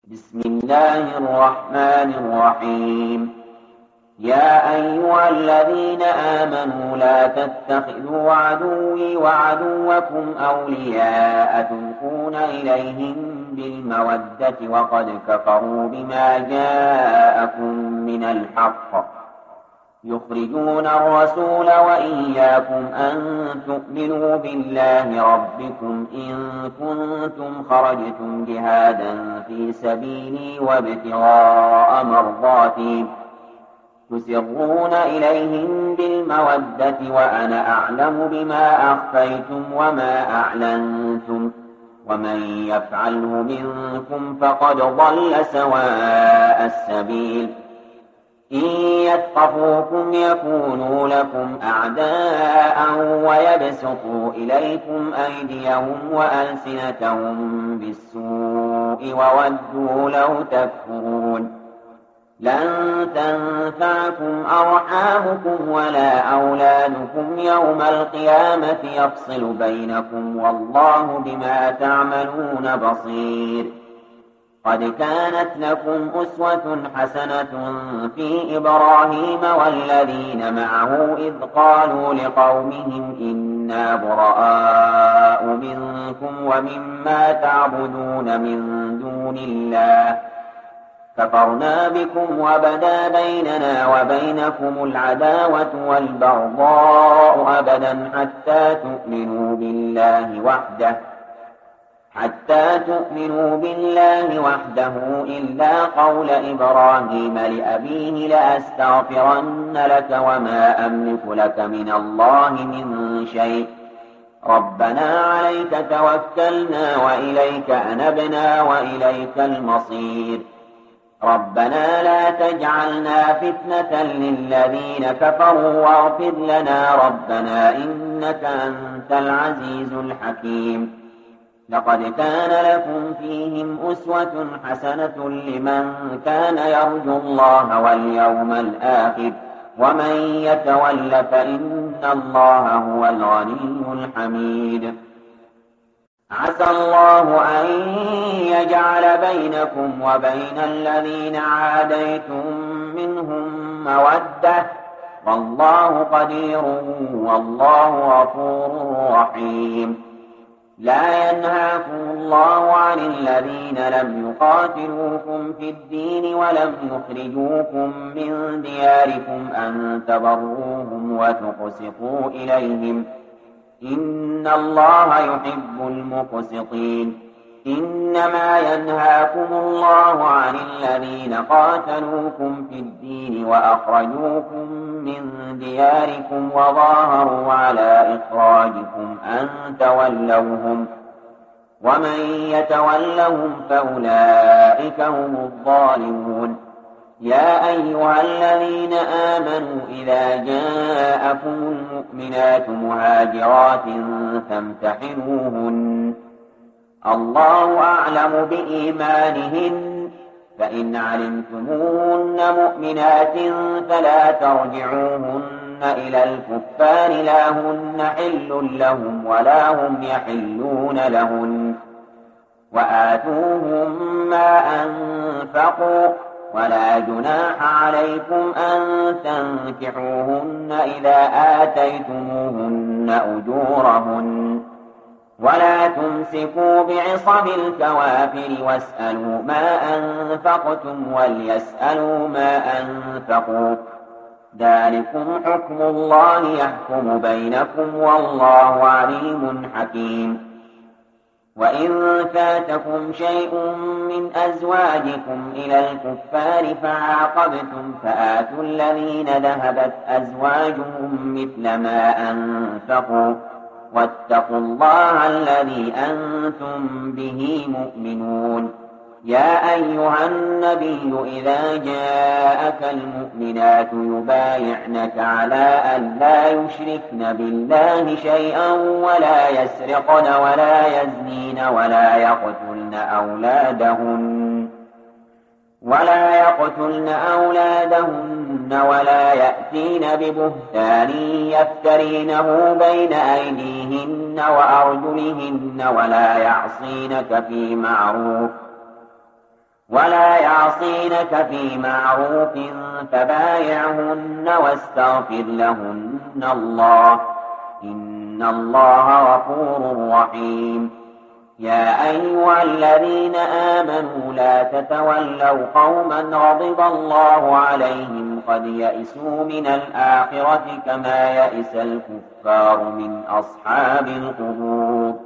بسم الله الرحمن الرحيم. يا أيها الذين آمنوا لا تتخذوا عدوي وعدوكم أولياء تلقون إليهم بالمودة وقد كفروا بما جاءكم من الحق يخرجون الرسول وإياكم أن تؤمنوا بالله ربكم إن كنتم خرجتم جهادا في سبيلي وابتغاء مرضاتي تسرون إليهم بالمودة وأنا أعلم بما أخفيتم وما أعلنتم ومن يفعله منكم فقد ضل سواء السبيل. إن يثقفوكم يكونوا لكم أعداء ويبسطوا إليكم أيديهم وألسنتهم بالسوء وودوا لو تكفرون. لن تنفعكم أرحامكم ولا أولادكم يوم القيامة يفصل بينكم والله بما تعملون بصير. قد كانت لكم أسوة حسنة في إبراهيم والذين معه إذ قالوا لقومهم إنا براء منكم ومما تعبدون من دون الله كفرنا بكم وبدا بيننا وبينكم العداوة والبغضاء أبدا حتى تؤمنوا بالله وحده إلا قول إبراهيم لأبيه لأستغفرن لك وما أملك لك من الله من شيء ربنا عليك توكلنا وإليك أنبنا وإليك المصير. ربنا لا تجعلنا فتنة للذين كفروا واغفر لنا ربنا إنك أنت العزيز الحكيم. لقد كان لكم فيهم أسوة حسنة لمن كان يرجو الله واليوم الآخر ومن يتول فإن الله هو الغني الحميد. عسى الله أن يجعل بينكم وبين الذين عاديتم منهم مودة والله قدير والله غفور رحيم. لا ينهاكم الله عن الذين لم يقاتلوكم في الدين ولم يخرجوكم من دياركم أن تبروهم وتقسطوا إليهم إن الله يحب المقسطين. إنما ينهاكم الله عن الذين قاتلوكم في الدين وأخرجوكم من دياركم وظاهروا على إخراجكم أن تولوهم ومن يتولهم فأولئك هم الظالمون. يا أيها الذين آمنوا إذا جاءكم المؤمنات مهاجرات فامتحنوهن الله أعلم بإيمانهن فإن علمتموهن مؤمنات فلا ترجعوهن إلى الكفار لا هن حل لهم ولا هم يحلون لهن وآتوهم ما أنفقوا ولا جناح عليكم أن تنكحوهن إذا آتيتموهن أجورهن ولا تمسكوا بعصم الكوافر واسألوا ما أنفقتم وليسألوا ما أنفقوا ذلكم حكم الله يحكم بينكم والله عليم حكيم. وإن فاتكم شيء من أزواجكم إلى الكفار فعاقبتم فآتوا الذين ذهبت أزواجهم مثل ما أنفقوا واتقوا الله الذي أنتم به مؤمنون. يا أيها النبي إذا جاءك المؤمنات يبايعنك على أن لا يشركن بالله شيئا ولا يسرقن ولا يزنين ولا يقتلن أولادهن ولا يأتين ببهتان يفترينه بين أيديهن وأرجلهن ولا يعصينك في معروف ولا يعصينك في معروف فبايعهن واستغفر لهن الله إن الله غفور رحيم. يا أيها الذين آمنوا لا تتولوا قوما غضب الله عليهم قد يئسوا من الآخرة كما يئس الكفار من أصحاب القبور.